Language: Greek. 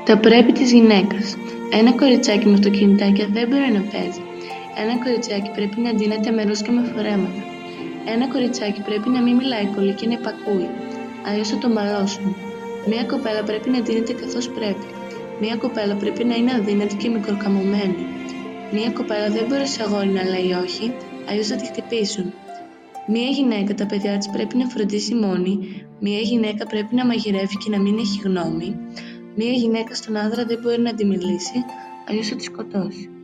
Τα πρέπει της γυναίκας. Ένα κοριτσάκι με αυτοκινητάκια δεν μπορεί να παίζει. Ένα κοριτσάκι πρέπει να ντύνεται με ρούς και με φορέματα. Ένα κοριτσάκι πρέπει να μην μιλάει πολύ και να υπακούει, αλλιώς θα το μαλώσουν. Μία κοπέλα πρέπει να ντύνεται καθώς πρέπει. Μία κοπέλα πρέπει να είναι αδύνατη και μικροκαμωμένη. Μία κοπέλα δεν μπορεί σε αγόρι να λέει όχι, αλλιώς θα τη χτυπήσουν. Μία γυναίκα τα παιδιά της πρέπει να φροντίσει μόνη. Μία γυναίκα πρέπει να μαγειρεύει και να μην έχει γνώμη. Μία γυναίκα στον άντρα δεν μπορεί να τη μιλήσει, αλλιώς θα τη σκοτώσει.